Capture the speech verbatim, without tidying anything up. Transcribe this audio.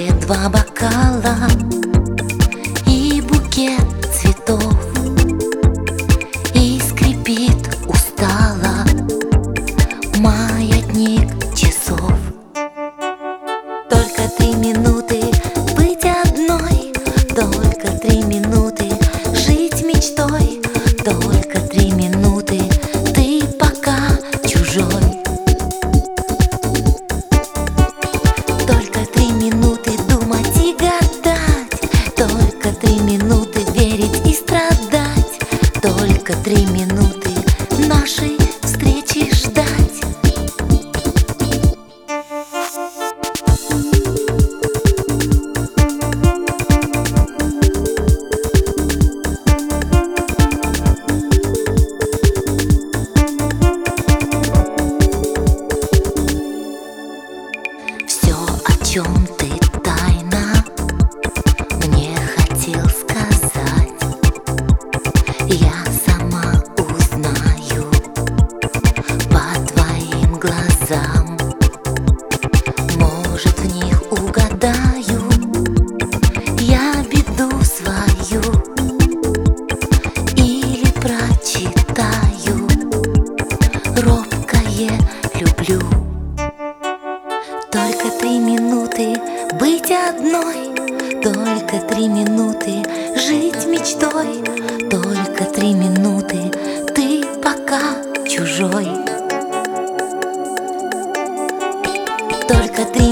столе два бокала и букет цветов, и скрипит устало маятник часов. Только три минуты быть одной, только три минуты жить мечтой, только три минуты ты пока чужой. Только три минуты думать и гадать, только три минуты верить и страдать, только три минуты нашей встречи ждать. Все, о чем ты тайна мне хотел сказать, я сама узнаю по твоим глазам. Может, в них угадаю я беду свою или прочитаю робкое люблю. Только три минуты быть одной, только три минуты жить мечтой, только три минуты ты пока чужой. Только три